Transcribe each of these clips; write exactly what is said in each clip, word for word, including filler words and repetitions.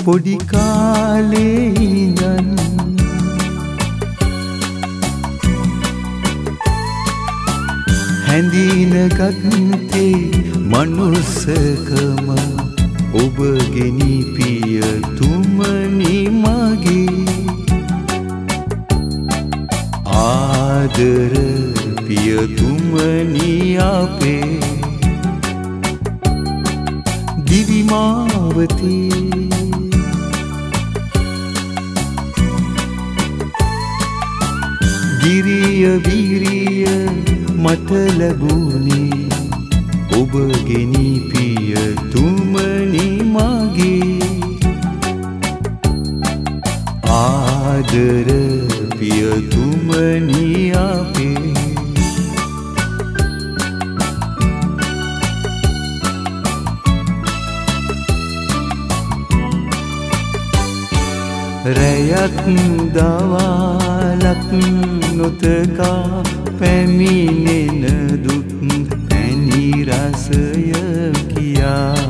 පොඩි කාලේ ඉඳන් හැඳිනගත්තේ මනුස්සකම ඔබගේ නිපිය තුමනි මගේ ආදර පිය තුමනි අපේ දිවි මාවතේ ගිරිය විරිය මට ලැබුණේ ඔබගේ නිපිය තුමනි මගේ ආදර පිය තුමනි අපේ රැයක් දවාලක් නොතකා පැමිණෙන දුක් පැණි රසය කියා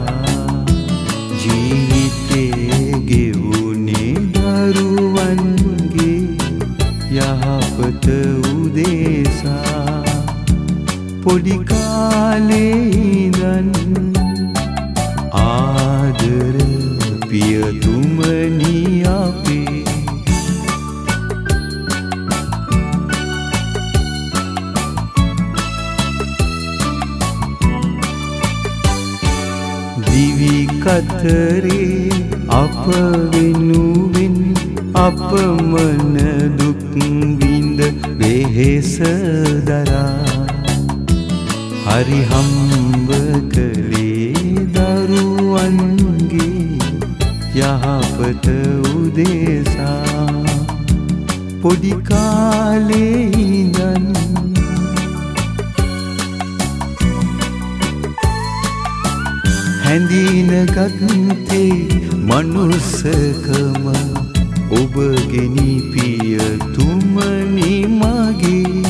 ජීවිතේ ගෙවුනේ දරුවන්ගේ යහපත උදෙසා පොඩි කාලේ ඉඳන් ආදර පිය තුමනි අපේ දිවි කතරේ අප වෙනුවෙන් අපමණ දුක් විඳ වෙහෙස දරා හරි හම්බ කළේ දරුවන්ගේ යහපත උදෙසා පොඩි කාලේ ඉඳන් හැඳිනගත්තේ මනුස්සකම ඔබගේ නිපිය තුමනි මගේ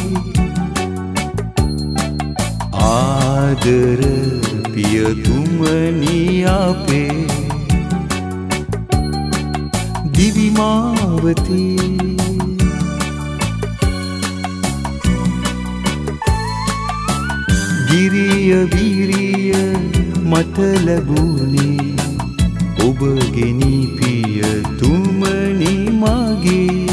ආදර පිය තුමනි අපේ දිවි මාවතේ ගිරිය විරිය මට ලැබුණේ ඔබගේ නිපිය තුමනි මගේ